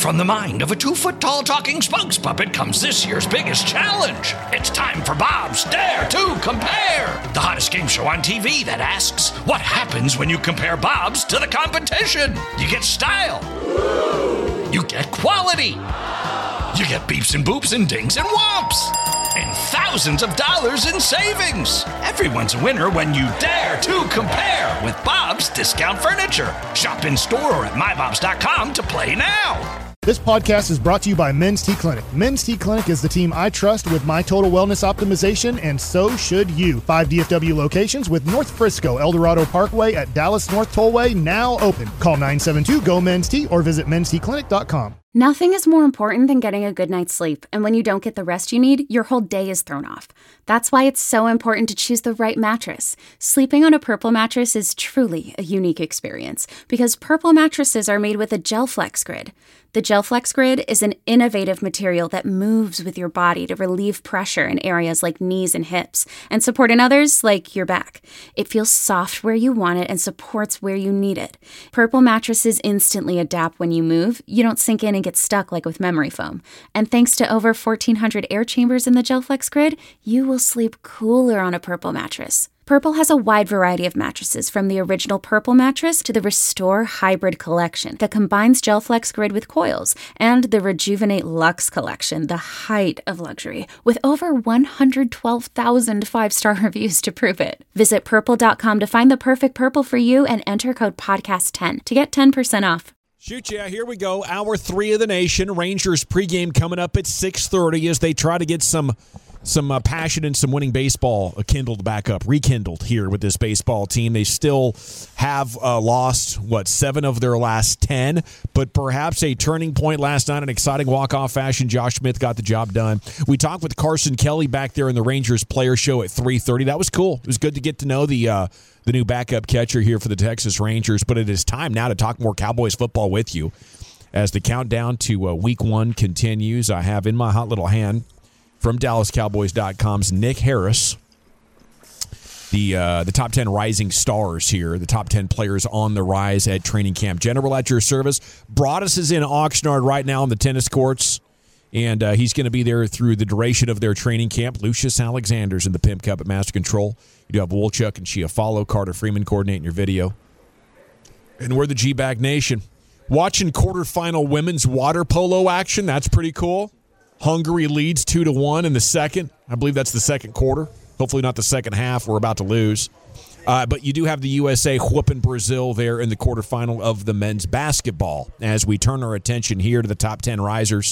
From the mind of a 2-foot-tall talking spokes puppet comes this year's biggest challenge. It's time for Bob's Dare to Compare, the hottest game show on TV that asks, what happens when you compare Bob's to the competition? You get style. You get quality. You get beeps and boops and dings and whomps. And thousands of dollars in savings. Everyone's a winner when you dare to compare with Bob's Discount Furniture. Shop in store or at mybobs.com to play now. This podcast is brought to you by Men's T Clinic. Men's T Clinic is the team I trust with my total wellness optimization, and so should you. 5 DFW locations with North Frisco, El Dorado Parkway at Dallas North Tollway now open. Call 972-GO-MEN'S-T or visit mensteclinic.com. Nothing is more important than getting a good night's sleep, and when you don't get the rest you need, your whole day is thrown off. That's why it's so important to choose the right mattress. Sleeping on a Purple mattress is truly a unique experience because Purple mattresses are made with a GelFlex Grid. The GelFlex Grid is an innovative material that moves with your body to relieve pressure in areas like knees and hips and support in others like your back. It feels soft where you want it and supports where you need it. Purple mattresses instantly adapt when you move. You don't sink in and get stuck like with memory foam. And thanks to over 1,400 air chambers in the GelFlex Grid, you will sleep cooler on a Purple mattress. Purple has a wide variety of mattresses, from the original Purple mattress to the Restore Hybrid collection that combines GelFlex Grid with coils, and the Rejuvenate Luxe collection, the height of luxury, with over 112,000 5-star reviews to prove it. Visit purple.com to find the perfect Purple for you and enter code podcast10 to get 10% off. Shoot, yeah, here we go. Hour 3 of the nation. Rangers pregame coming up at 6:30 as they try to get some passion and some winning baseball rekindled here with this baseball team. They still have lost, 7 of their last 10, but perhaps a turning point last night, an exciting walk-off fashion. Josh Smith got the job done. We talked with Carson Kelly back there in the Rangers player show at 3:30. That was cool. It was good to get to know the new backup catcher here for the Texas Rangers, but it is time now to talk more Cowboys football with you as the countdown to Week 1 continues. I have in my hot little hand from DallasCowboys.com's Nick Harris, the top 10 rising stars here, the top 10 players on the rise at training camp. General at your service. Broadus is in Oxnard right now on the tennis courts, and he's going to be there through the duration of their training camp. Lucius Alexander's in the Pimp Cup at Master Control. You do have Wolchuk and Chiafalo, Carter Freeman coordinating your video. And we're the G-Bag Nation. Watching quarterfinal women's water polo action, that's pretty cool. Hungary leads 2-1 in the second. I believe that's the second quarter. Hopefully not the second half. We're about to lose. But you do have the USA whooping Brazil there in the quarterfinal of the men's basketball as we turn our attention here to the top 10 risers.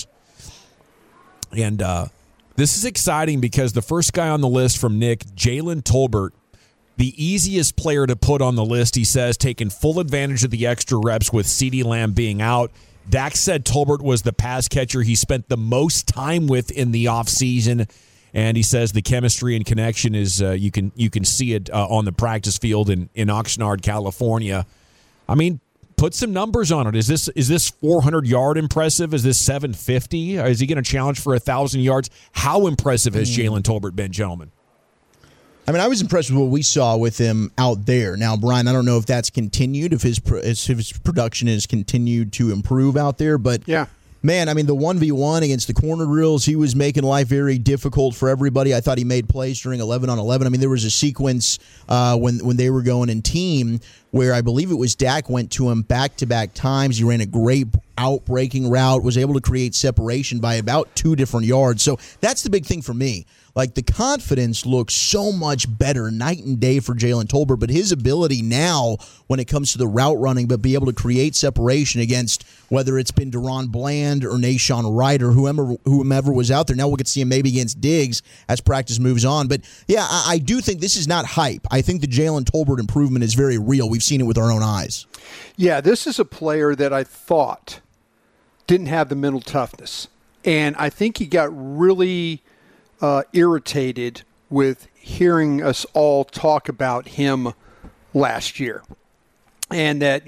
And this is exciting because the first guy on the list from Nick, Jalen Tolbert, the easiest player to put on the list, he says, taking full advantage of the extra reps with CeeDee Lamb being out. Dak said Tolbert was the pass catcher he spent the most time with in the offseason, and he says the chemistry and connection is you can see it on the practice field in Oxnard, California. I mean, put some numbers on it. Is this 400-yard impressive? Is this 750? Is he going to challenge for 1,000 yards? How impressive has Jalen Tolbert been, gentlemen? I mean, I was impressed with what we saw with him out there. Now, Brian, I don't know if that's continued, if his production has continued to improve out there, but yeah. Man, I mean, the 1v1 against the corner drills, he was making life very difficult for everybody. I thought he made plays during 11-on-11. I mean, there was a sequence when they were going in team where I believe it was Dak went to him back-to-back times. He ran a great out-breaking route, was able to create separation by about 2 different yards. So that's the big thing for me. Like, the confidence looks so much better night and day for Jalen Tolbert, but his ability now when it comes to the route running, but be able to create separation against whether it's been Deron Bland or Nashawn Wright or whomever was out there. Now we'll get to see him maybe against Diggs as practice moves on. But, yeah, I do think this is not hype. I think the Jalen Tolbert improvement is very real. We've seen it with our own eyes. Yeah, this is a player that I thought didn't have the mental toughness. And I think he got really irritated with hearing us all talk about him last year, and that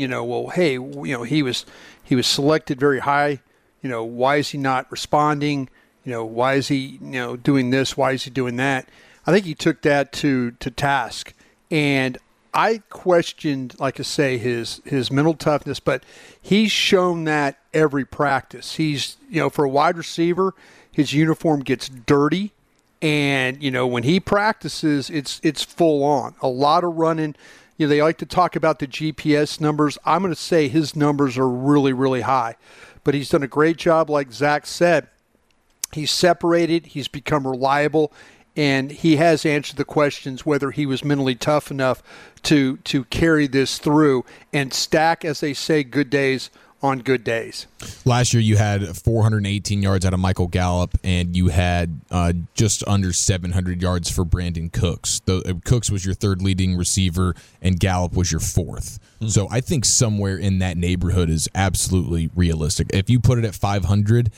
he was selected very high. Why is he not responding? Why is he doing this? Why is he doing that? I think he took that to task, and I questioned, like I say, his mental toughness, but he's shown that every practice. He's, for a wide receiver, his uniform gets dirty, and when he practices, it's full on. A lot of running. They like to talk about the GPS numbers. I'm going to say his numbers are really, really high, but he's done a great job, like Zach said. He's separated. He's become reliable. And he has answered the questions whether he was mentally tough enough to carry this through and stack, as they say, good days on good days. Last year you had 418 yards out of Michael Gallup, and you had just under 700 yards for Brandon Cooks. Cooks was your third leading receiver, and Gallup was your fourth. So I think somewhere in that neighborhood is absolutely realistic. If you put it at 500,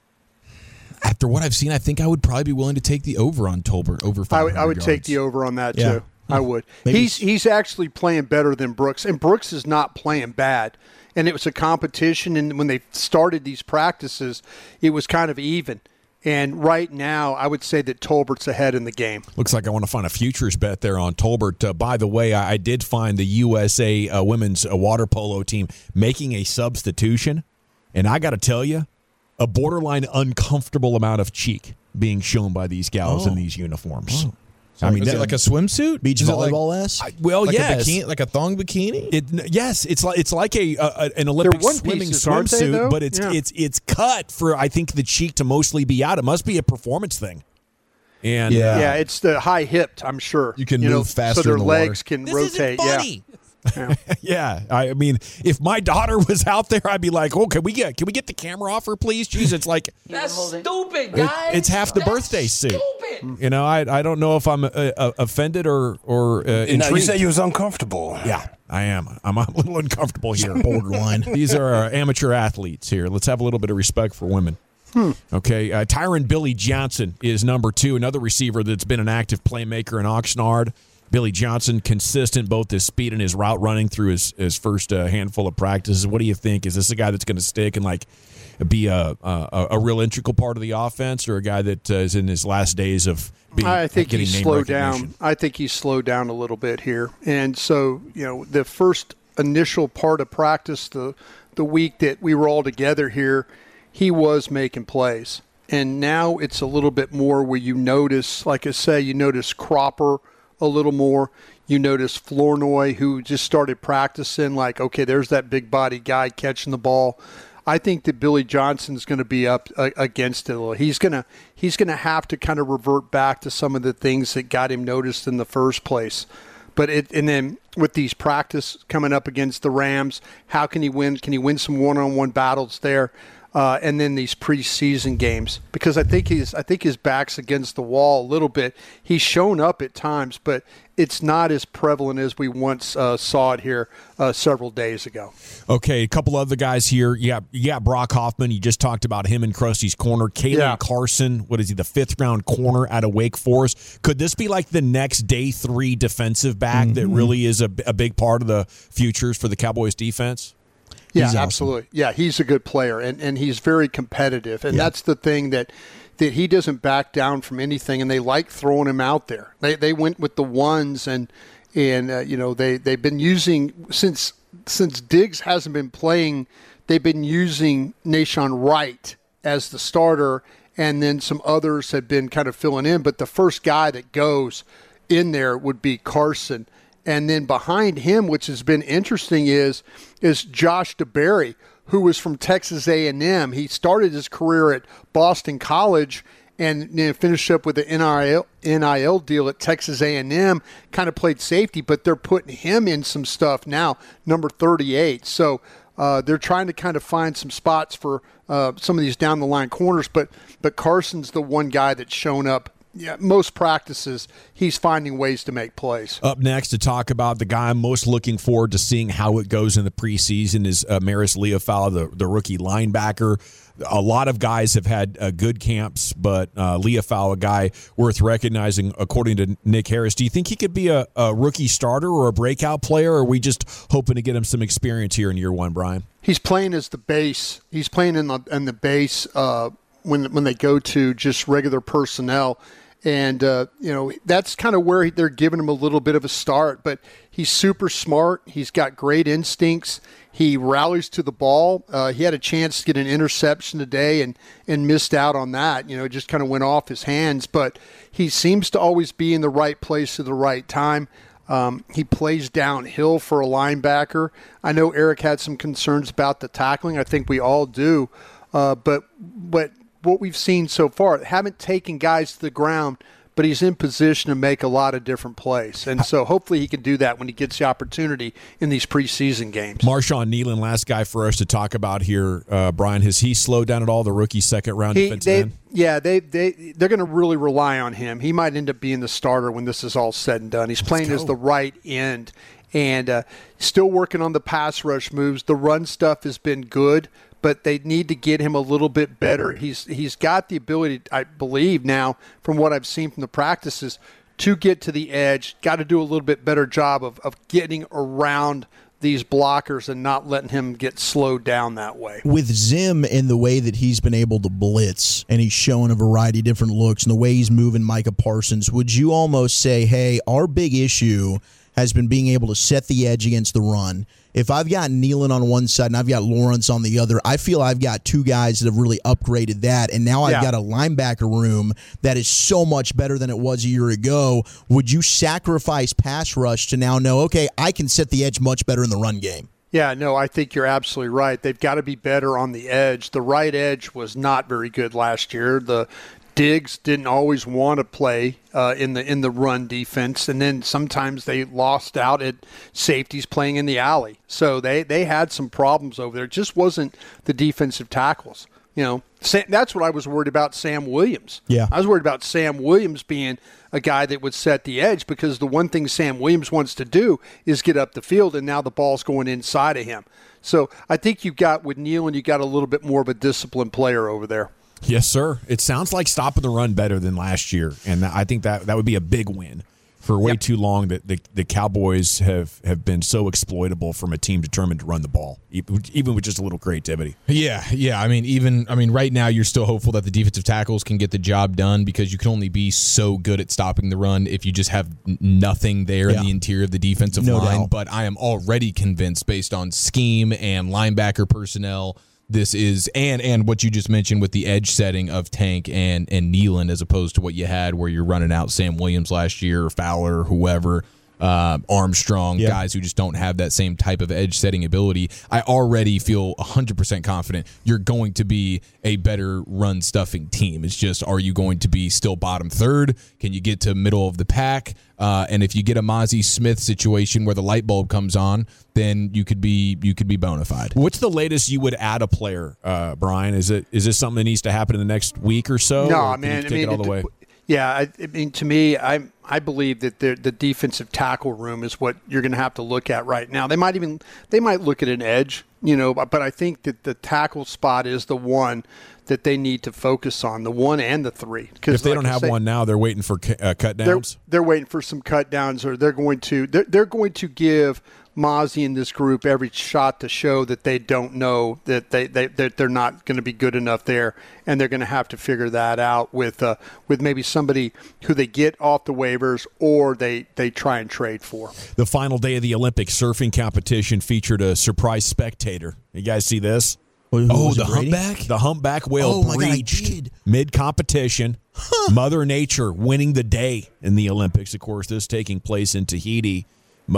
after what I've seen, I think I would probably be willing to take the over on Tolbert over 500 I would yards. take the over on that, Yeah. too. I would. Maybe He's actually playing better than Brooks, and Brooks is not playing bad. And it was a competition, and when they started these practices, it was kind of even. And right now, I would say that Tolbert's ahead in the game. Looks like I want to find a futures bet there on Tolbert. By the way, I did find the USA women's water polo team making a substitution, and I got to tell you, a borderline uncomfortable amount of cheek being shown by these gals in these uniforms. I mean, is it like a swimsuit? Beach Is it like- volleyball-esque? Well, like yes. a bikini, like a thong bikini? Yes, it's like an Olympic one swimming pieces, aren't they, swimsuit, though? but it's Yeah. it's cut for, I think, the cheek to mostly be out. It must be a performance thing. And Yeah, it's the high-hipped, I'm sure. You can move faster so their in the legs water. can rotate. funny. Yeah, I mean, if my daughter was out there, I'd be like, "Oh, can we get the camera off her, please?" Jeez, it's like That's stupid, guys. it's half the That's birthday suit. stupid. I don't know if I'm offended or intrigued. No, you said you was uncomfortable. Yeah, I am. I'm a little uncomfortable here. Borderline. These are our amateur athletes here. Let's have a little bit of respect for women. Okay, Tyron Billy Johnson is number 2, another receiver that's been an active playmaker in Oxnard. Billy Johnson, consistent, both his speed and his route running through his first handful of practices. What do you think? Is this a guy that's going to stick and be a real integral part of the offense, or a guy that is in his last days of being? I think getting he's name slowed recognition? down. I think he's slowed down a little bit here. And so, the first initial part of practice, the week that we were all together here, he was making plays. And now it's a little bit more where you notice, like I say, you notice Cropper a little more. You notice Flournoy, who just started practicing, like, okay, there's that big body guy catching the ball. I think that Billy Johnson's going to be up against it a little. He's going to have to kind of revert back to some of the things that got him noticed in the first place. And then with these practice coming up against the Rams, how can he win? Can he win some one-on-one battles there? And then these preseason games, because I think his back's against the wall a little bit. He's shown up at times, but it's not as prevalent as we once saw it here several days ago. Okay, a couple other guys here. You got Brock Hoffman. You just talked about him in Krusty's corner. Kalen Carson, what is he, the 5th-round corner out of Wake Forest? Could this be like the next day 3 defensive back that really is a big part of the futures for the Cowboys defense? Yeah, He's awesome. absolutely. Yeah, he's a good player, and he's very competitive. And that's the thing that he doesn't back down from anything, and they like throwing him out there. They went with the ones, and they've been using, since Diggs hasn't been playing, they've been using Nahshon Wright as the starter, and then some others have been kind of filling in. But the first guy that goes in there would be Carson. And then behind him, which has been interesting, is Josh DeBerry, who was from Texas A&M. He started his career at Boston College and finished up with the NIL deal at Texas A&M, kind of played safety, but they're putting him in some stuff now, number 38. So they're trying to kind of find some spots for some of these down-the-line corners, but Carson's the one guy that's shown up. Yeah, most practices, he's finding ways to make plays. Up next to talk about the guy I'm most looking forward to seeing how it goes in the preseason is Maris Leofau, the rookie linebacker. A lot of guys have had good camps, but Leofau, a guy worth recognizing, according to Nick Harris. Do you think he could be a rookie starter or a breakout player, or are we just hoping to get him some experience here in year 1, Brian? He's playing as the base. He's playing in the base when they go to just regular personnel. And, that's kind of where they're giving him a little bit of a start. But he's super smart. He's got great instincts. He rallies to the ball. He had a chance to get an interception today and missed out on that. It just kind of went off his hands. But he seems to always be in the right place at the right time. He plays downhill for a linebacker. I know Eric had some concerns about the tackling. I think we all do. But what we've seen so far, haven't taken guys to the ground, but he's in position to make a lot of different plays. And so hopefully he can do that when he gets the opportunity in these preseason games. Marshawn Kneeland, last guy for us to talk about here. Brian, has he slowed down at all, the rookie second-round defensive end? Yeah, they're going to really rely on him. He might end up being the starter when this is all said and done. He's playing as the right end and still working on the pass rush moves. The run stuff has been good, but they need to get him a little bit better. He's got the ability, I believe now, from what I've seen from the practices, to get to the edge. Got to do a little bit better job of getting around these blockers and not letting him get slowed down that way. With Zim and the way that he's been able to blitz, and he's showing a variety of different looks, and the way he's moving Micah Parsons, would you almost say, hey, our big issue has been being able to set the edge against the run? If I've got Kneeland on one side and I've got Lawrence on the other, I feel I've got two guys that have really upgraded that, and now I've got a linebacker room that is so much better than it was a year ago. Would you sacrifice pass rush to now know, okay, I can set the edge much better in the run game? Yeah, no, I think you're absolutely right. They've got to be better on the edge. The right edge was not very good last year. The Diggs didn't always want to play in the run defense, and then sometimes they lost out at safeties playing in the alley. So they had some problems over there. It just wasn't the defensive tackles. That's what I was worried about, Sam Williams. Yeah. I was worried about Sam Williams being a guy that would set the edge, because the one thing Sam Williams wants to do is get up the field, and now the ball's going inside of him. So I think with Kneeland, you got a little bit more of a disciplined player over there. Yes, sir. It sounds like stopping the run better than last year, and I think that would be a big win. For way too long, that the Cowboys have been so exploitable from a team determined to run the ball, even with just a little creativity. Yeah. I mean, right now you're still hopeful that the defensive tackles can get the job done, because you can only be so good at stopping the run if you just have nothing there in the interior of the defensive line. Doubt. But I am already convinced, based on scheme and linebacker personnel, this is and what you just mentioned with the edge setting of Tank and Kneeland, as opposed to what you had where you're running out Sam Williams last year, or Fowler, whoever, Armstrong, guys who just don't have that same type of edge setting ability. I already feel 100% confident you're going to be a better run stuffing team. It's just, are you going to be still bottom third? Can you get to middle of the pack? And if you get a Mozzie Smith situation where the light bulb comes on, then you could be bona fide. What's the latest you would add a player, Brian? Is this something that needs to happen in the next week or so? No, man. Take it all the way? Yeah, I mean, to me, I believe that the defensive tackle room is what you're going to have to look at right now. They might look at an edge, but I think that the tackle spot is the one that they need to focus on, the 1 and the 3. If they don't have one now, they're waiting for cut downs. They're waiting for some cut downs, or they're going to give Mozzie and this group every shot to show that they don't know that they're not going to be good enough there, and they're going to have to figure that out with maybe somebody who they get off the waivers or they try and trade for. The final day of the Olympic surfing competition featured a surprise spectator. You guys see this? The humpback? The humpback whale breached mid-competition. Mother Nature winning the day in the Olympics. Of course, this taking place in Tahiti.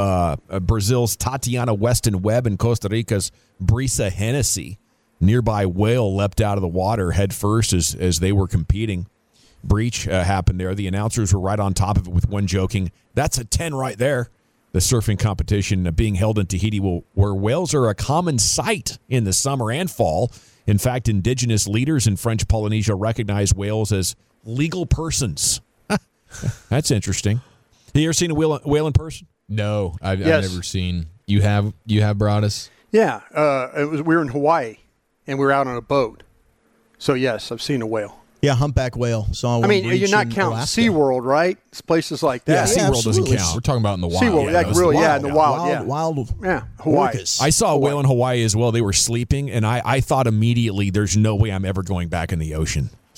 Brazil's Tatiana Weston Webb and Costa Rica's Brisa Hennessy. Nearby whale leapt out of the water head first as they were competing. Breach happened there. The announcers were right on top of it, with one joking, "That's a 10 right there." The surfing competition being held in Tahiti, where whales are a common sight in the summer and fall. In fact, indigenous leaders in French Polynesia recognize whales as legal persons. That's interesting. Have you ever seen a whale in person? No, I've never seen. You have brought us? Yeah, we were in Hawaii, and we were out on a boat. So yes, I've seen a whale. Yeah, humpback whale. Saw one. You're not counting SeaWorld, right? It's places like that. Yeah, SeaWorld doesn't count. We're talking about in the wild. SeaWorld, in the wild. Wild. Hawaii. Orcas. I saw a whale in Hawaii as well. They were sleeping, and I thought immediately, there's no way I'm ever going back in the ocean. It's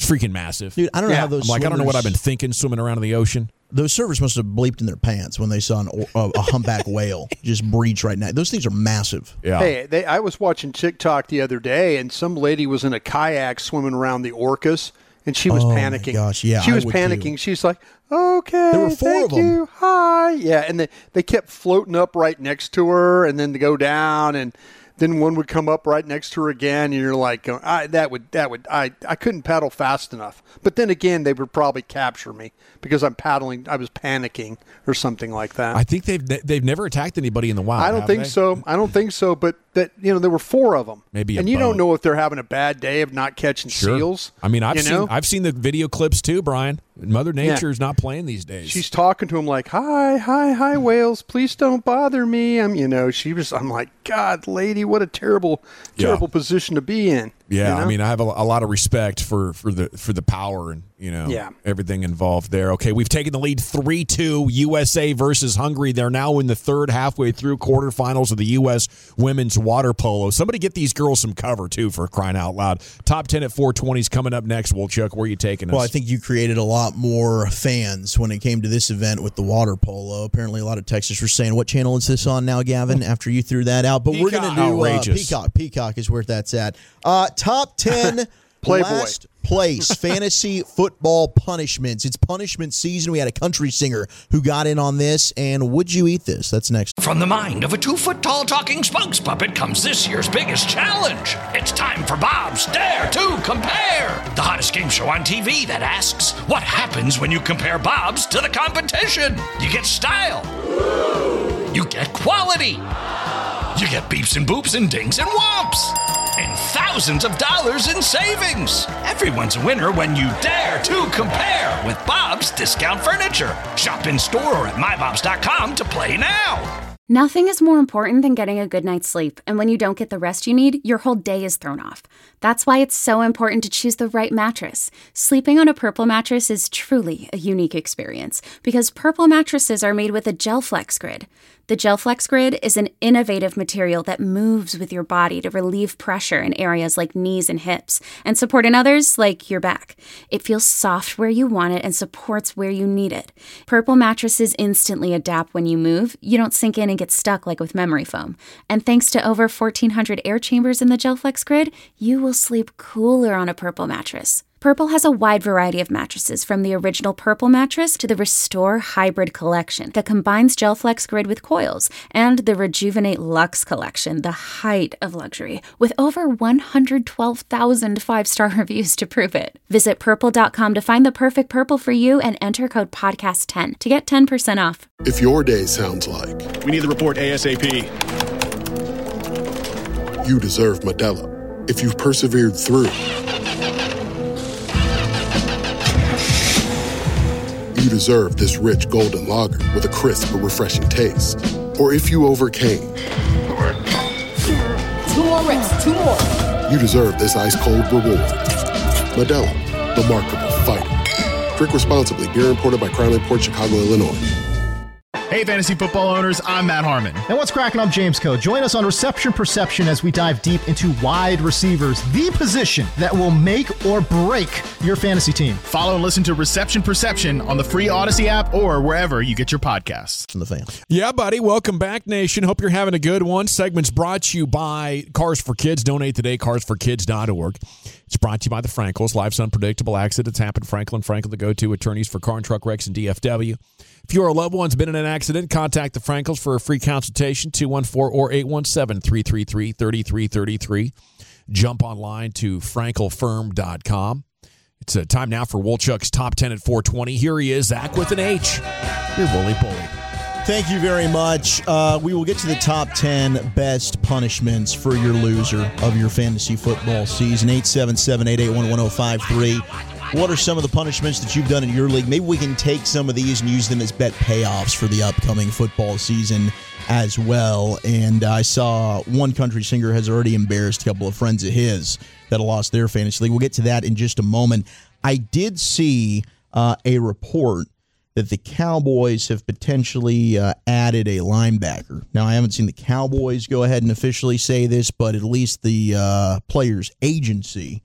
freaking massive. Dude, I don't know how those I don't know what I've swimmers- been thinking swimming around in the ocean. Those surfers must have bleeped in their pants when they saw a humpback whale just breach right now. Those things are massive. Yeah. Hey, I was watching TikTok the other day, and some lady was in a kayak swimming around the orcas, and she was panicking. My gosh, yeah, she I was would panicking. too. She's like, "Okay, There were 4 thank of them. you, hi." Yeah, and they kept floating up right next to her, and then to go down, and then one would come up right next to her again, and you're like, I couldn't paddle fast enough. But then again, they would probably capture me because I'm paddling. I was panicking or something like that. I think they've never attacked anybody in the wild. I don't think so. I don't think so. But that there were 4 of them. Maybe a and you boat. don't know if they're having a bad day of not catching seals. I mean, I've seen the video clips too, Brian. Mother Nature is not playing these days. She's talking to him like, "Hi, whales! Please don't bother me." I'm like, God, lady, what a terrible position to be in. Yeah, you know? I mean, I have a lot of respect for the power and everything involved there. Okay, we've taken the lead 3-2. USA versus Hungary. They're now in the third, halfway through quarterfinals of the U.S. women's water polo. Somebody get these girls some cover too, for crying out loud. Top 10 at 420 is coming up next. Woolchuck, where are you taking us? Well, I think you created a lot more fans when it came to this event with the water polo. Apparently, a lot of texters were saying, "What channel is this on now, Gavin?" After you threw that out, but we're going to do Outrageous. Peacock. Peacock is where that's at. Top 10 Playboy. last place fantasy football punishments. It's punishment season. We had a country singer who got in on this, and would you eat this? That's next. From the mind of a 2-foot-tall talking spokes puppet comes this year's biggest challenge. It's time for Bob's Dare to Compare, the hottest game show on TV that asks, what happens when you compare Bob's to the competition? You get style. You get quality. You get beeps and boops and dings and whomps. And thousands of dollars in savings. Everyone's a winner when you dare to compare with Bob's Discount Furniture. Shop in store or at mybobs.com to play now. Nothing is more important than getting a good night's sleep, and when you don't get the rest you need, your whole day is thrown off. That's why it's so important to choose the right mattress. Sleeping on a Purple mattress is truly a unique experience because Purple mattresses are made with a GelFlex Grid. The GelFlex Grid is an innovative material that moves with your body to relieve pressure in areas like knees and hips and support in others like your back. It feels soft where you want it and supports where you need it. Purple mattresses instantly adapt when you move. You don't sink in and get stuck like with memory foam. And thanks to over 1,400 air chambers in the GelFlex Grid, you will sleep cooler on a Purple mattress. Purple has a wide variety of mattresses, from the original Purple mattress to the Restore Hybrid collection that combines GelFlex Grid with coils, and the Rejuvenate Luxe collection, the height of luxury, with over 112,000 five-star reviews to prove it. Visit purple.com to find the perfect Purple for you and enter code podcast10 to get 10% off. If your day sounds like we need the report ASAP, you deserve Modelo. If you've persevered through, you deserve this rich golden lager with a crisp but refreshing taste. Or if you overcame. 2 more reps, 2 more. You deserve this ice-cold reward. Modelo, the Remarkable Fighter. Drink responsibly. Beer imported by Crown Imports, Chicago, Illinois. Hey, fantasy football owners, I'm Matt Harmon. And what's cracking? I'm James Coe. Join us on Reception Perception as we dive deep into wide receivers, the position that will make or break your fantasy team. Follow and listen to Reception Perception on the free Odyssey app or wherever you get your podcasts. From the fan. Yeah, buddy. Welcome back, Nation. Hope you're having a good one. Segment's brought to you by Cars for Kids. Donate today, carsforkids.org. It's brought to you by the Frankels. Life's unpredictable. Accidents happen. Franklin, the go-to attorneys for car and truck wrecks and DFW. If you or a loved one's been in an accident, contact the Frankels for a free consultation, 214 or 817-333-3333. Jump online to frankelfirm.com. It's time now for Woolchuck's Top 10 at 420. Here he is, Zach with an H. Your bully. Thank you very much. We will get to the top 10 best punishments for your loser of your fantasy football season. 877-881-1053. What are some of the punishments that you've done in your league? Maybe we can take some of these and use them as bet payoffs for the upcoming football season as well. And I saw one country singer has already embarrassed a couple of friends of his that lost their fantasy league. We'll get to that in just a moment. I did see a report that the Cowboys have potentially added a linebacker. Now, I haven't seen the Cowboys go ahead and officially say this, but at least the players' agency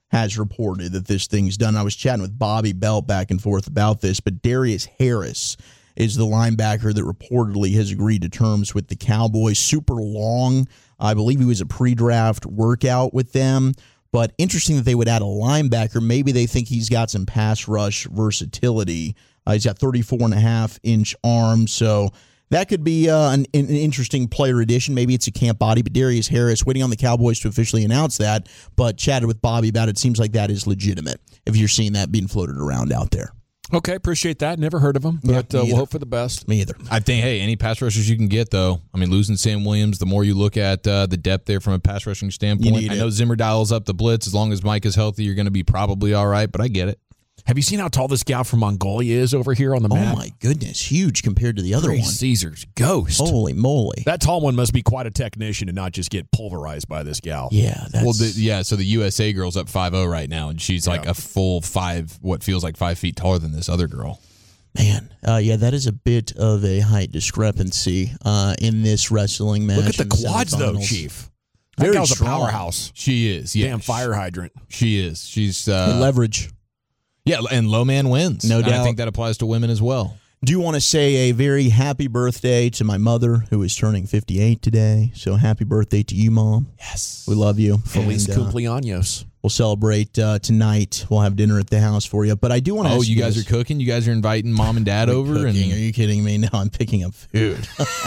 has reported that this thing's done. I was chatting with Bobby Belt back and forth about this, but Darius Harris is the linebacker that reportedly has agreed to terms with the Cowboys. Super long. I believe he was a pre-draft workout with them. But interesting that they would add a linebacker. Maybe they think he's got some pass rush versatility. He's got 34.5-inch arms, so that could be an interesting player addition. Maybe it's a camp body, but Darius Harris, waiting on the Cowboys to officially announce that, but chatted with Bobby about it. Seems like that is legitimate if you're seeing that being floated around out there. Okay, appreciate that. Never heard of him, but we'll hope for the best. Me either. I think, hey, any pass rushers you can get, though. I mean, losing Sam Williams, the more you look at the depth there from a pass rushing standpoint. I know Zimmer dials up the blitz. As long as Mike is healthy, you're going to be probably all right, but I get it. Have you seen how tall this gal from Mongolia is over here on the map? Oh, my goodness. Huge compared to the other one. Caesar's ghost. Holy moly. That tall one must be quite a technician and not just get pulverized by this gal. Yeah. So the USA girl's up 5'0" right now, and she's like a full 5 feet taller than this other girl. Man, that is a bit of a height discrepancy in this wrestling match. Look at the quads, though, Chief. That gal's a powerhouse. She is. Yeah, damn fire hydrant. She is. She's leverage. Yeah, and low man wins. No doubt. I think that applies to women as well. Do want to say a very happy birthday to my mother, who is turning 58 today. So happy birthday to you, Mom. Yes. We love you. Feliz cumpleaños. We'll celebrate tonight. We'll have dinner at the house for you. But I do want to ask you guys are cooking? You guys are inviting Mom and Dad over? Are you kidding me? No, I'm picking up food.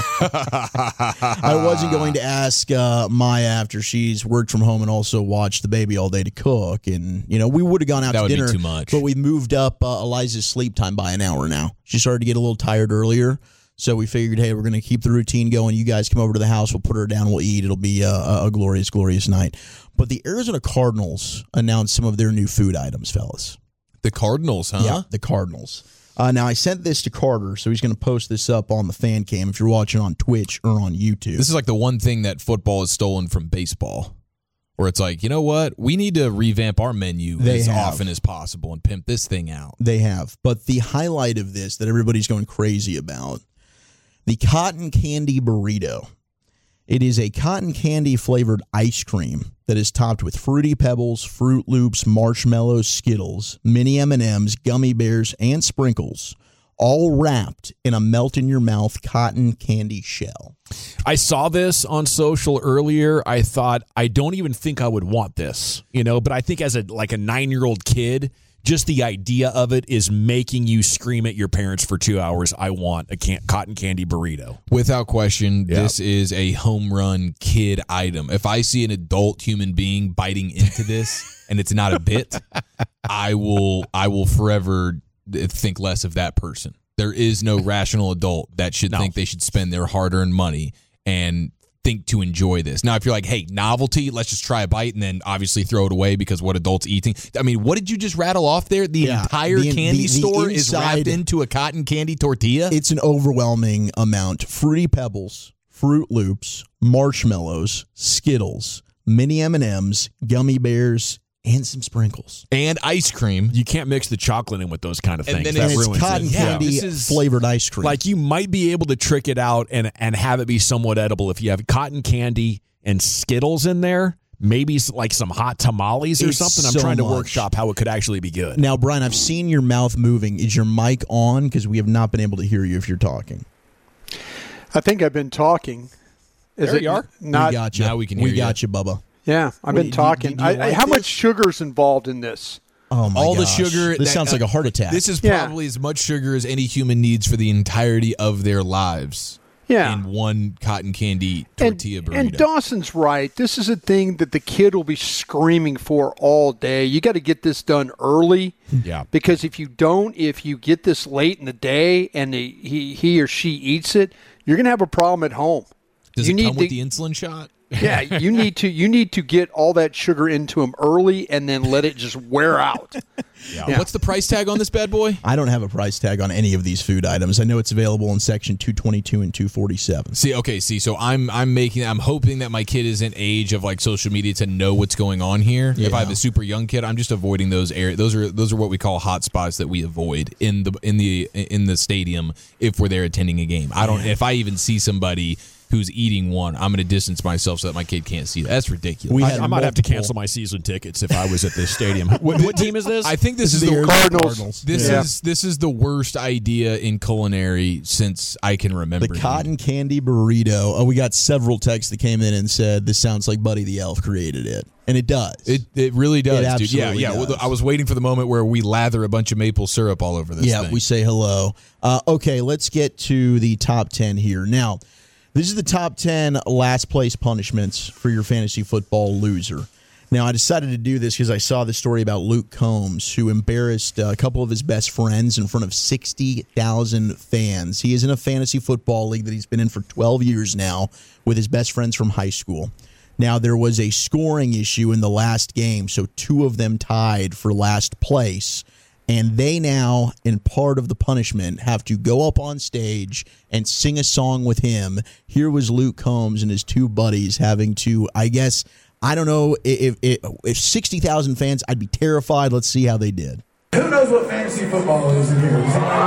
I wasn't going to ask Maya after she's worked from home and also watched the baby all day to cook. And, we would have gone out to dinner. That would be too much. But we moved up Eliza's sleep time by an hour now. She started to get a little tired earlier. So we figured, hey, we're going to keep the routine going. You guys come over to the house. We'll put her down. We'll eat. It'll be a glorious, glorious night. But the Arizona Cardinals announced some of their new food items, fellas. The Cardinals, huh? Yeah, the Cardinals. Now, I sent this to Carter, so he's going to post this up on the fan cam if you're watching on Twitch or on YouTube. This is like the one thing that football has stolen from baseball, where it's like, you know what? We need to revamp our menu often as possible and pimp this thing out. They have. But the highlight of this that everybody's going crazy about, the cotton candy burrito. It is a cotton candy flavored ice cream that is topped with Fruity Pebbles, Fruit Loops, marshmallows, Skittles, mini M&Ms, gummy bears, and sprinkles, all wrapped in a melt-in-your-mouth cotton candy shell. I saw this on social earlier. I thought, I don't even think I would want this, but I think as a 9-year-old kid, just the idea of it is making you scream at your parents for 2 hours, I want a cotton candy burrito. Without question, This is a home run kid item. If I see an adult human being biting into this and it's not a bit, I will forever think less of that person. There is no rational adult that should think they should spend their hard-earned money and think to enjoy this. Now, if you're like, hey, novelty, let's just try a bite and then obviously throw it away because what adults eating. I mean, what did you just rattle off there? The entire candy store is wrapped into a cotton candy tortilla? It's an overwhelming amount. Fruity Pebbles, Fruit Loops, marshmallows, Skittles, mini M&Ms, gummy bears, and some sprinkles. And ice cream. You can't mix the chocolate in with those kind of things. And then it's cotton candy flavored ice cream. Like, you might be able to trick it out and have it be somewhat edible if you have cotton candy and Skittles in there. Maybe like some hot tamales or something. I'm trying to workshop how it could actually be good. Now, Brian, I've seen your mouth moving. Is your mic on? Because we have not been able to hear you if you're talking. I think I've been talking. There you are. We got you. Now we can hear you. We got you, Bubba. Yeah, I've been talking. How much sugar is involved in this? Oh my All gosh. the sugar. This sounds like a heart attack. This is probably as much sugar as any human needs for the entirety of their lives. Yeah. In one cotton candy tortilla burrito. And Dawson's right. This is a thing that the kid will be screaming for all day. You got to get this done early. Yeah. Because if you don't, if you get this late in the day and he or she eats it, you're going to have a problem at home. Does it come with the insulin shot? Yeah, you need to get all that sugar into them early and then let it just wear out. Yeah. What's the price tag on this bad boy? I don't have a price tag on any of these food items. I know it's available in section 222 and 247. So I'm hoping that my kid isn't age of like social media to know what's going on here. Yeah. If I have a super young kid, I'm just avoiding those areas. Those are what we call hot spots that we avoid in the stadium if we're there attending a game. If I even see somebody who's eating one, I'm going to distance myself so that my kid can't see that. That's ridiculous. I might have to cancel my season tickets if I was at this stadium. What team is this? I think this is the the Cardinals. This is the worst idea in culinary since I can remember. The cotton candy burrito. Oh, we got several texts that came in and said this sounds like Buddy the Elf created it, and it does. It really does, It dude. Yeah. absolutely does. I was waiting for the moment where we lather a bunch of maple syrup all over this thing. We say hello. Okay, let's get to the top 10 here. Now, this is the top 10 last place punishments for your fantasy football loser. Now, I decided to do this because I saw the story about Luke Combs, who embarrassed a couple of his best friends in front of 60,000 fans. He is in a fantasy football league that he's been in for 12 years now with his best friends from high school. Now, there was a scoring issue in the last game, so two of them tied for last place. And they now, in part of the punishment, have to go up on stage and sing a song with him. Here was Luke Combs and his two buddies having to, I guess, I don't know, if 60,000 fans, I'd be terrified. Let's see how they did. Who knows what fantasy football is in here?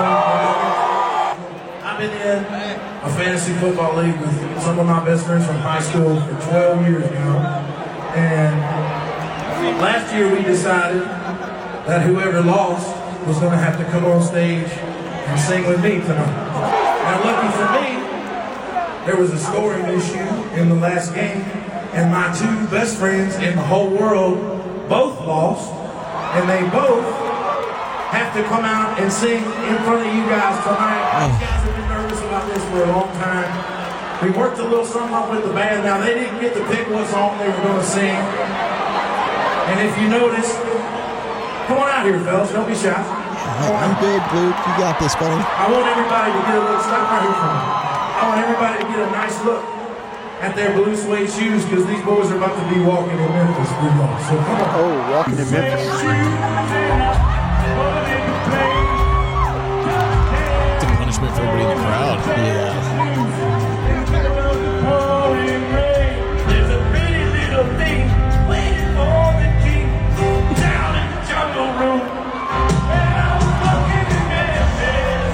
I've been in a fantasy football league with some of my best friends from high school for 12 years now. And last year we decided that whoever lost was going to have to come on stage and sing with me tonight. Now, lucky for me, there was a scoring issue in the last game, and my two best friends in the whole world both lost, and they both have to come out and sing in front of you guys tonight. You guys have been nervous about this for a long time. We worked a little something up with the band. Now, they didn't get to pick what song they were going to sing, and if you notice, come on out here, fellas. Don't be shy. I'm good, Luke. You got this, buddy. I want everybody to get a look. Stop right here for me. I want everybody to get a nice look at their blue suede shoes because these boys are about to be walking in Memphis. So come on. Oh, walking in Memphis. It's a punishment for everybody in the crowd. Yeah. There's a pretty little thing waiting for the king down in the jungle room. And I was walking in Memphis.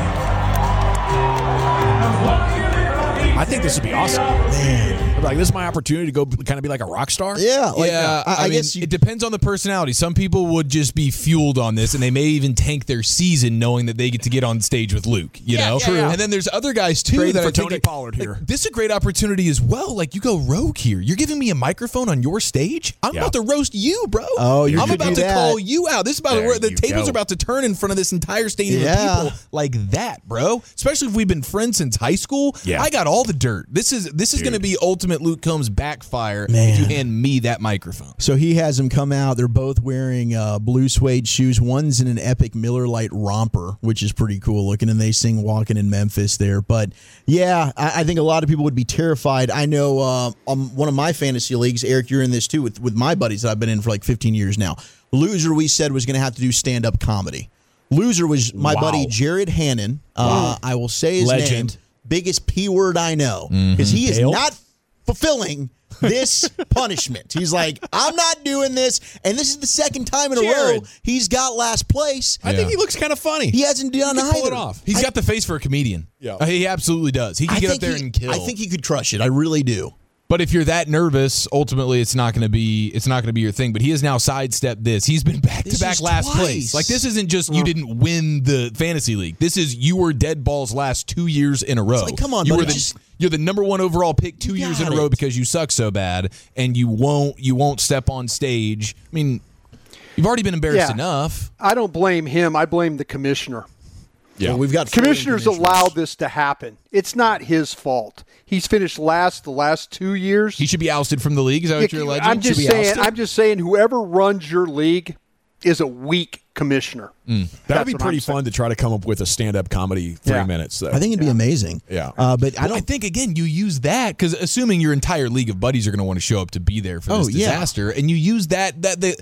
I was walking in I think this would be awesome. Man. Like, this is my opportunity to go kind of be like a rock star? Yeah. I mean, it depends on the personality. Some people would just be fueled on this, and they may even tank their season knowing that they get to get on stage with Luke, you know? True. And then there's other guys, too, Trade that for I think Tony Pollard here. this is a great opportunity as well. Like, you go rogue here. You're giving me a microphone on your stage? I'm about to roast you, bro. Oh, you I'm could about do to that. call you out. This is about There the you tables go. are about to turn in front of this entire stadium of people like that, bro. Especially if we've been friends since high school. Yeah. I got all the dirt. This is going to be ultimate Luke Combs backfire Man. if you hand me that microphone. So he has them come out. They're both wearing blue suede shoes. One's in an epic Miller Lite romper, which is pretty cool looking, and they sing Walking in Memphis there. But, yeah, I think a lot of people would be terrified. I know on one of my fantasy leagues, Eric, you're in this too, with my buddies that I've been in for like 15 years now. Loser, we said, was going to have to do stand-up comedy. Loser was my buddy Jared Hannon. I will say his name. Biggest P word I know. Because he is not fulfilling this punishment. He's like, I'm not doing this. And this is the second time in a row he's got last place. I think he looks kind of funny. He hasn't done either. Pull it off. He's got the face for a comedian. Yeah. He absolutely does. He can get up there and kill. I think he could crush it. I really do. But if you're that nervous, ultimately it's not going to be your thing. But he has now sidestepped this. He's been back to back last place. Like, this isn't just you didn't win the fantasy league. This is you were dead balls last 2 years in a row. It's like, come on, you buddy, were you're the number one overall pick 2 years in a row because you suck so bad, and you won't step on stage. I mean, you've already been embarrassed enough. I don't blame him. I blame the commissioner. Yeah, well, we've got commissioners allowed this to happen. It's not his fault. He's finished last the last 2 years. He should be ousted from the league. Is that what you're alleging? I'm just saying whoever runs your league is a weak commissioner. That would be pretty fun to try to come up with a stand-up comedy 3 minutes. Though. I think it'd be amazing. Yeah. But I think, again, you use that because assuming your entire league of buddies are going to want to show up to be there for this disaster, and you use that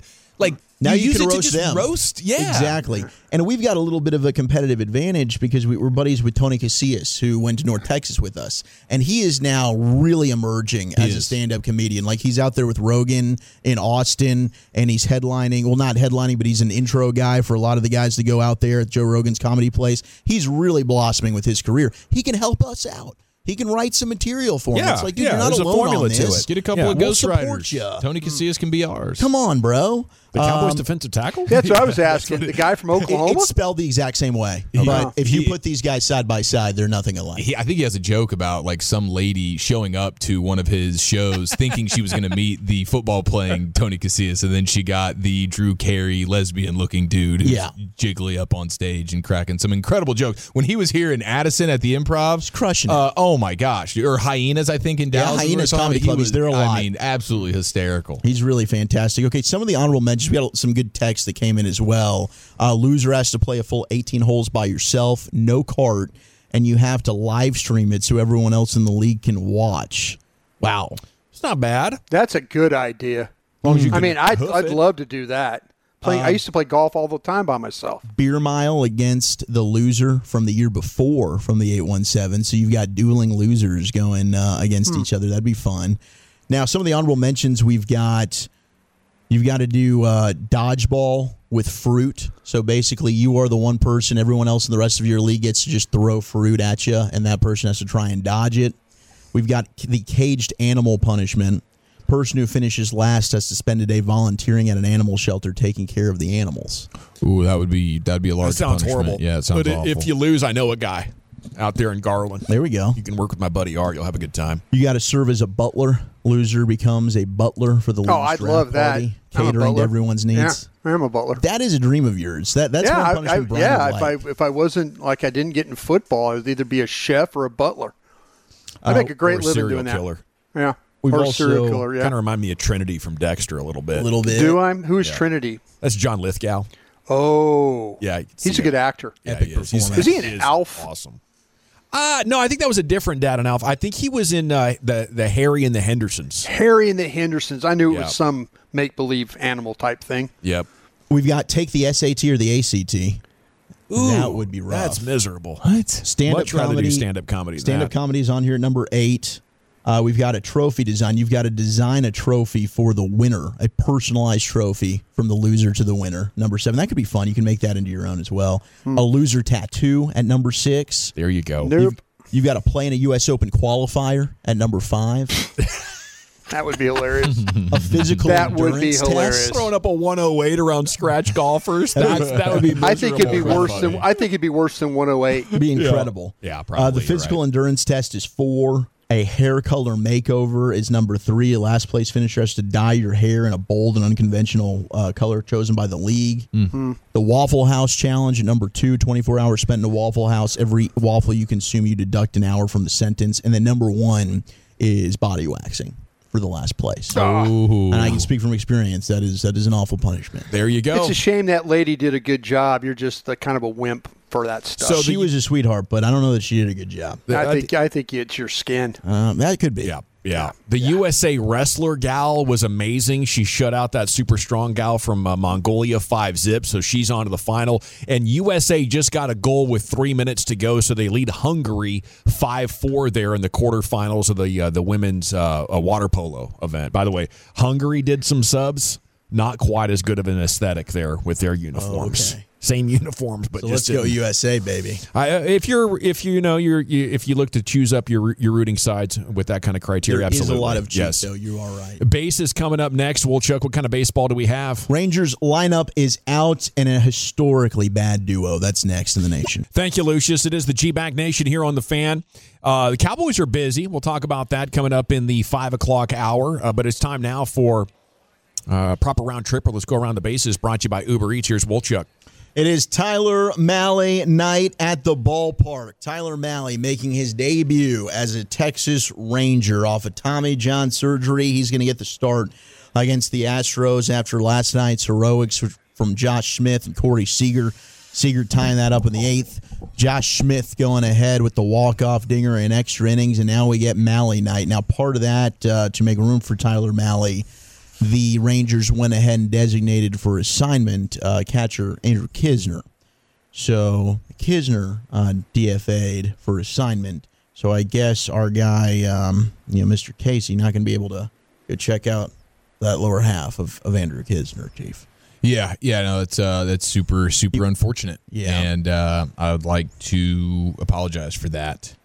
now you can roast them. Exactly. And we've got a little bit of a competitive advantage because we're buddies with Tony Casillas, who went to North Texas with us. And he is now really emerging as a stand-up comedian. Like, he's out there with Rogan in Austin, and he's headlining. Well, not headlining, but he's an intro guy for a lot of the guys that go out there at Joe Rogan's comedy place. He's really blossoming with his career. He can help us out. he can write some material for him. Yeah, It's like, dude, you're not there's a alone formula on to this. it. Get a couple of We'll ghostwriters. support you. Tony Casillas can be ours. Come on, bro. The Cowboys defensive tackle? That's what I was asking. The guy from Oklahoma? It's spelled the exact same way. But if you put these guys side by side, they're nothing alike. I think he has a joke about like some lady showing up to one of his shows thinking she was going to meet the football playing Tony Casillas, and then she got the Drew Carey lesbian looking dude who's jiggly up on stage and cracking some incredible jokes. When he was here in Addison at the Improv, he's crushing it. Oh my gosh. Or Hyenas, I think, in Dallas. Hyenas Comedy Club. He's there a lot. I mean, absolutely hysterical. He's really fantastic. Okay, some of the honorable mentions. We got some good text that came in as well. Loser has to play a full 18 holes by yourself, no cart, and you have to live stream it so everyone else in the league can watch. Wow. It's not bad. That's a good idea. I'd love to do that. I used to play golf all the time by myself. Beer mile against the loser from the year before from the 817. So you've got dueling losers going against each other. That'd be fun. Now, some of the honorable mentions you've got to do dodgeball with fruit. So basically, you are the one person. Everyone else in the rest of your league gets to just throw fruit at you, and that person has to try and dodge it. We've got the caged animal punishment. Person who finishes last has to spend a day volunteering at an animal shelter taking care of the animals. Ooh, that'd be a large That sounds punishment. horrible. Yeah, it sounds but awful. if you lose, I know a guy out there in Garland. There we go. You can work with my buddy Art. You'll have a good time. You got to serve as a butler. Loser becomes a butler for the I'd draft love that. party, I'm a catering to butler. everyone's needs. Yeah, I'm a butler. That is a dream of yours. That's one punishment Brian would like. If I wasn't like I didn't get in football, I would either be a chef or a butler. I make a great living doing that. Killer. Yeah. We've or also serial killer, yeah. Kind of remind me of Trinity from Dexter a little bit. Do I? Who is Trinity? That's John Lithgow. Oh. Yeah. He's a good actor. Yeah, Epic he is. performance. Is he an Alf? Awesome. No, I think that was a different Dad and Alf. I think he was in the Harry and the Hendersons. Harry and the Hendersons. I knew it was some make-believe animal type thing. Yep. We've got take the SAT or the ACT. Ooh, that would be rough. That's miserable. What? Stand-up Much rather comedy. do stand-up comedy. than Stand-up that. comedy is on here at number 8. We've got a trophy design. You've got to design a trophy for the winner, a personalized trophy from the loser to the winner. Number 7. That could be fun. You can make that into your own as well. A loser tattoo at number 6. There you go. Nope. You've got to play in a U.S. Open qualifier at number 5. That would be hilarious. A physical That would be endurance hilarious. test. Throwing up a 108 around scratch golfers. That would be miserable. I think it'd be worse than 108. Be incredible. Yeah, probably. The physical endurance test is 4. A hair color makeover is number 3. A last place finisher has to dye your hair in a bold and unconventional color chosen by the league. Mm-hmm. The Waffle House challenge at number 2. 24 hours spent in a Waffle House. Every waffle you consume, you deduct an hour from the sentence. And then number 1 is body waxing for the last place. And I can speak from experience. That is an awful punishment. There you go. It's a shame that lady did a good job. You're just kind of a wimp for that stuff. So she was a sweetheart, but I don't know that she did a good job. I think it's your skin. That could be. Yeah. The USA wrestler gal was amazing. She shut out that super strong gal from Mongolia 5-zip, so she's on to the final. And USA just got a goal with 3 minutes to go, so they lead Hungary 5-4 there in the quarterfinals of the women's water polo event. By the way, Hungary did some subs. Not quite as good of an aesthetic there with their uniforms. Okay. Same uniforms, but So just let's go USA, baby. if you look to choose up your rooting sides with that kind of criteria, There absolutely. is a lot of cheat, yes. though. You are right. Base is coming up next. Chuck, what kind of baseball do we have? Rangers lineup is out and a historically bad duo. That's next in the nation. Thank you, Lucius. It is the G-Back Nation here on The Fan. The Cowboys are busy. We'll talk about that coming up in the 5 o'clock hour. But it's time now for proper round tripper. Let's go around the bases. Brought to you by Uber Eats. Here's Wolchuk. It is Tyler Mahle night at the ballpark. Tyler Mahle making his debut as a Texas Ranger off of Tommy John surgery. He's going to get the start against the Astros after last night's heroics from Josh Smith and Corey Seager. Seager tying that up in the 8th. Josh Smith going ahead with the walk-off dinger in extra innings, and now we get Mahle night. Now, part of that, to make room for Tyler Mahle, the Rangers went ahead and designated for assignment catcher Andrew Kisner. So Kisner DFA'd for assignment. So I guess our guy, Mr. Casey, not going to be able to go check out that lower half of Andrew Kisner, Chief. Yeah, no, that's super unfortunate. Yeah. And I would like to apologize for that.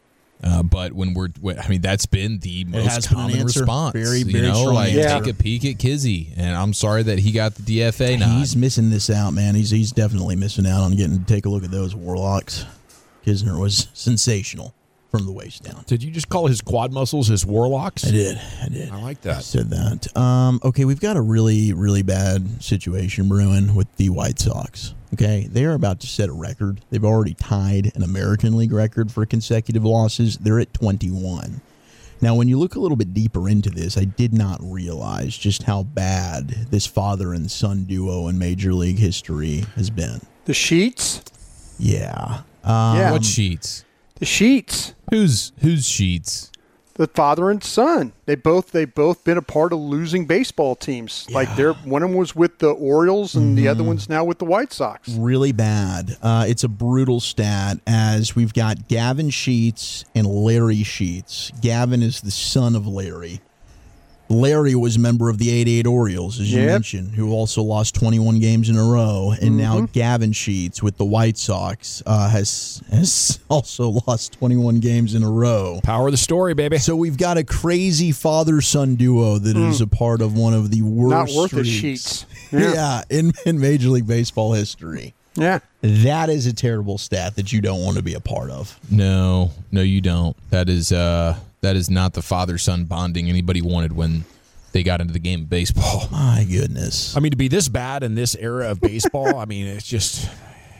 But that's been the most common response. Very, very strong. Like take a peek at Kizzy, and I'm sorry that he got the DFA nod. He's missing this out, man. He's definitely missing out on getting to take a look at those Warlocks. Kisner was sensational from the waist down. Did you just call his quad muscles his Warlocks? I did. I like that. I said that. Okay, we've got a really, really bad situation brewing with the White Sox. Okay, they are about to set a record. They've already tied an American League record for consecutive losses. They're at 21. Now, when you look a little bit deeper into this, I did not realize just how bad this father and son duo in Major League history has been. The Sheets? Yeah. What Sheets? The Sheets. Who's Sheets? The father and son. They both been a part of losing baseball teams. Yeah. Like one of them was with the Orioles and the other one's now with the White Sox. Really bad. It's a brutal stat as we've got Gavin Sheets and Larry Sheets. Gavin is the son of Larry. Larry was a member of the 88 Orioles, as you mentioned, who also lost 21 games in a row. And now Gavin Sheets with the White Sox has also lost 21 games in a row. Power of the story, baby. So we've got a crazy father-son duo that is a part of one of the worst Not worth streaks. it, Sheets. Yeah, in Major League Baseball history. Yeah. That is a terrible stat that you don't want to be a part of. No, you don't. That is not the father-son bonding anybody wanted when they got into the game of baseball. My goodness. I mean, to be this bad in this era of baseball, I mean, it's just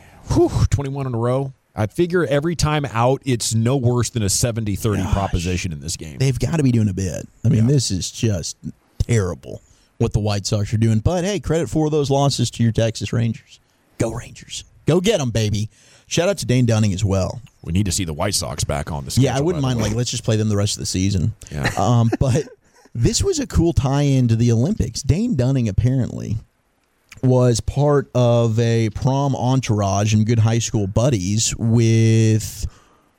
21 in a row. I figure every time out, it's no worse than a 70-30 proposition in this game. They've got to be doing a bit. I mean, this is just terrible what the White Sox are doing. But, hey, credit for those losses to your Texas Rangers. Go Rangers. Go get them, baby. Shout out to Dane Dunning as well. We need to see the White Sox back on the schedule. Yeah, I wouldn't mind. Let's just play them the rest of the season. Yeah. But this was a cool tie-in to the Olympics. Dane Dunning apparently was part of a prom entourage and good high school buddies with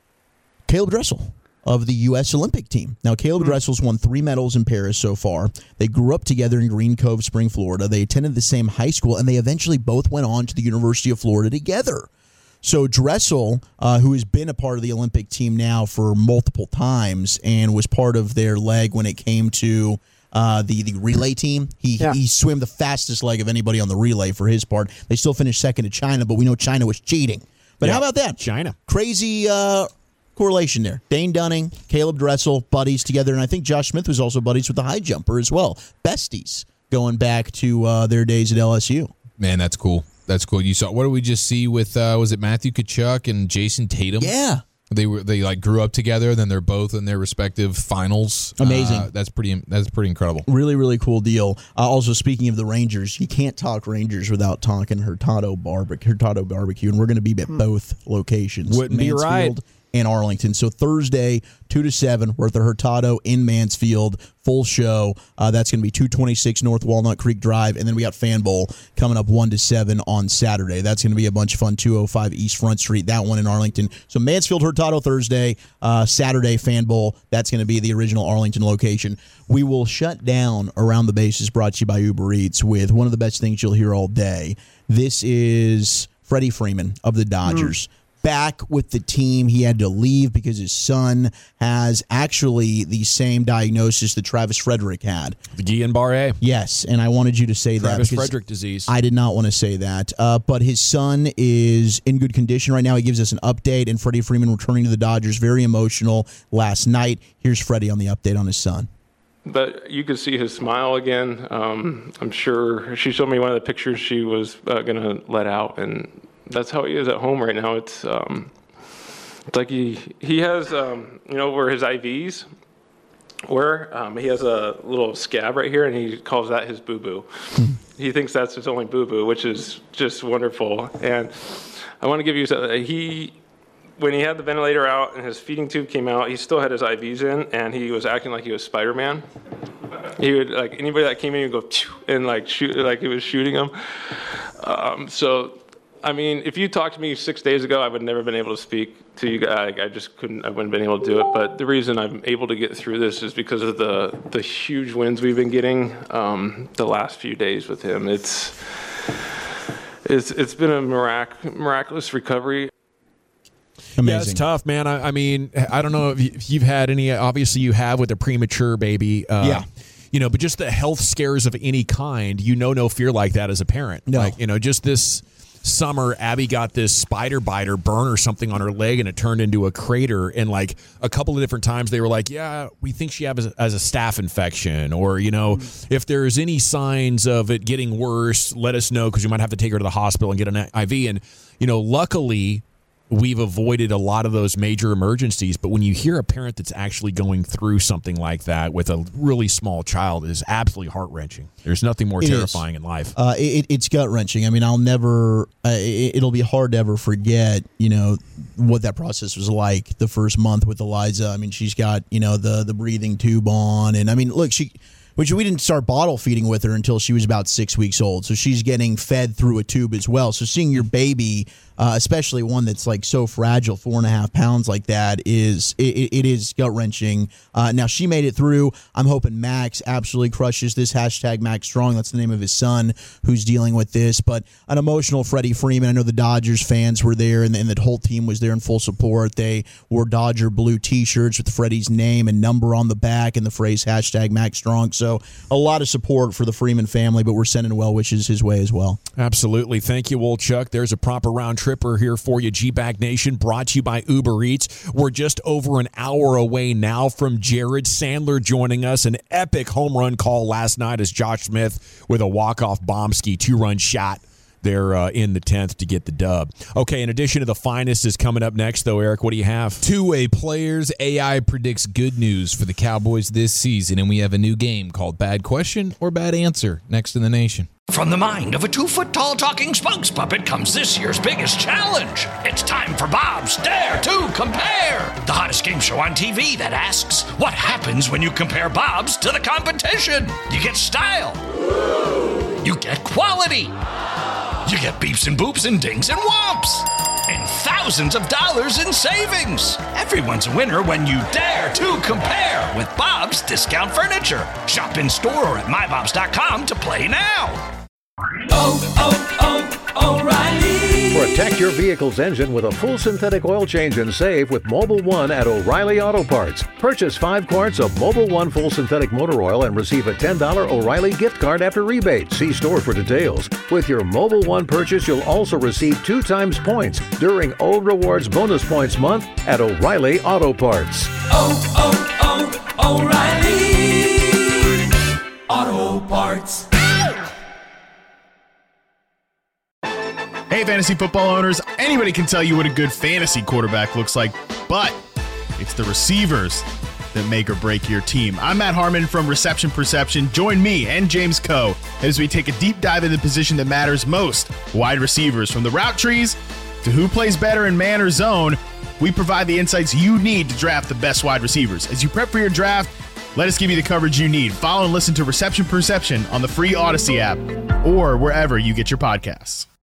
Caleb Dressel of the U.S. Olympic team. Now, Caleb Dressel's won 3 medals in Paris so far. They grew up together in Green Cove, Spring, Florida. They attended the same high school, and they eventually both went on to the University of Florida together. So Dressel, who has been a part of the Olympic team now for multiple times and was part of their leg when it came to the relay team, he swam the fastest leg of anybody on the relay for his part. They still finished second to China, but we know China was cheating. But how about that? China. Crazy correlation there. Dane Dunning, Caleb Dressel, buddies together, and I think Josh Smith was also buddies with the high jumper as well. Besties going back to their days at LSU. Man, that's cool. That's cool. You saw, what did we just see with was it Matthew Tkachuk and Jason Tatum? Yeah. They like grew up together, then they're both in their respective finals. Amazing. That's pretty incredible. Really, really cool deal. Also, speaking of the Rangers, you can't talk Rangers without talking Hurtado Barbecue, and we're going to be at both locations. Wouldn't be right. And Arlington. So Thursday, 2 to 7, we're at the Hurtado in Mansfield. Full show. That's going to be 226 North Walnut Creek Drive. And then we got Fan Bowl coming up 1 to 7 on Saturday. That's going to be a bunch of fun. 205 East Front Street, that one in Arlington. So Mansfield, Hurtado Thursday, Saturday, Fan Bowl. That's going to be the original Arlington location. We will shut down Around the Bases, brought to you by Uber Eats, with one of the best things you'll hear all day. This is Freddie Freeman of the Dodgers. Back with the team. He had to leave because his son has actually the same diagnosis that Travis Frederick had. The Guillain-Barré. Yes, and I wanted you to say Travis that. Frederick disease. I did not want to say that. But his son is in good condition right now. He gives us an update, and Freddie Freeman returning to the Dodgers. Very emotional last night. Here's Freddie on the update on his son. But you could see his smile again. I'm sure she showed me one of the pictures she was going to let out, and that's how he is at home right now. It's like he has where his IVs were. He has a little scab right here, and he calls that his boo-boo. He thinks that's his only boo-boo, which is just wonderful. And I want to give you when he had the ventilator out and his feeding tube came out, he still had his IVs in, and he was acting like he was Spider-Man. He would, like, anybody that came in, he would go and like shoot, like he was shooting them. I mean, if you talked to me 6 days ago, I would never been able to speak to you guys. I just couldn't. I wouldn't have been able to do it. But the reason I'm able to get through this is because of the huge wins we've been getting the last few days with him. It's been a miraculous recovery. Amazing. Yeah, it's tough, man. I mean, I don't know if you've had any. Obviously, you have with a premature baby. Yeah. But just the health scares of any kind, no fear like that as a parent. No. Like, just this summer, Abby got this spider bite or burn or something on her leg, and it turned into a crater. And like a couple of different times, they were like, "Yeah, we think she has a staph infection," or if there's any signs of it getting worse, let us know because you might have to take her to the hospital and get an IV. And luckily, we've avoided a lot of those major emergencies. But when you hear a parent that's actually going through something like that with a really small child, it is absolutely heart-wrenching. There's nothing more terrifying in life. It's gut-wrenching. I mean, I'll never it'll be hard to ever forget, what that process was like the first month with Eliza. I mean, she's got, the breathing tube on. And, I mean, look, we didn't start bottle feeding with her until she was about 6 weeks old. So she's getting fed through a tube as well. So seeing your baby, especially one that's like so fragile, 4.5 pounds like that, it is gut wrenching. Now she made it through. I'm hoping Max absolutely crushes this. #Max Strong. That's the name of his son who's dealing with this. But an emotional Freddie Freeman. I know the Dodgers fans were there, and the whole team was there in full support. They wore Dodger blue T-shirts with Freddie's name and number on the back and the phrase #Max Strong. So a lot of support for the Freeman family, but we're sending well wishes his way as well. Absolutely. Thank you, Wolchuk. There's a proper round tripper here for you, G-Bag Nation, brought to you by Uber Eats. We're just over an hour away now from Jared Sandler joining us. An epic home run call last night as Josh Smith with a walk-off Bomsky 2-run shot there in the 10th to get the dub. Okay, in addition to the finest is coming up next, though, Eric, what do you have? Two-way players. AI predicts good news for the Cowboys this season, and we have a new game called Bad Question or Bad Answer next in the nation. From the mind of a 2-foot-tall talking spokes puppet comes this year's biggest challenge. It's time for Bob's Dare to Compare, the hottest game show on TV that asks, what happens when you compare Bob's to the competition? You get style. You get quality. You get beeps and boops and dings and whomps. And thousands of dollars in savings. Everyone's a winner when you dare to compare with Bob's Discount Furniture. Shop in store or at mybobs.com to play now. O'Reilly. Protect your vehicle's engine with a full synthetic oil change and save with Mobil 1 at O'Reilly Auto Parts. Purchase 5 quarts of Mobil 1 full synthetic motor oil and receive a $10 O'Reilly gift card after rebate. See store for details. With your Mobil 1 purchase, you'll also receive 2 times points during O Rewards Bonus Points Month at O'Reilly Auto Parts. O'Reilly Auto Parts. Hey, fantasy football owners, anybody can tell you what a good fantasy quarterback looks like, but it's the receivers that make or break your team. I'm Matt Harmon from Reception Perception. Join me and James Coe as we take a deep dive into the position that matters most, wide receivers. From the route trees to who plays better in man or zone, we provide the insights you need to draft the best wide receivers. As you prep for your draft, let us give you the coverage you need. Follow and listen to Reception Perception on the free Odyssey app or wherever you get your podcasts.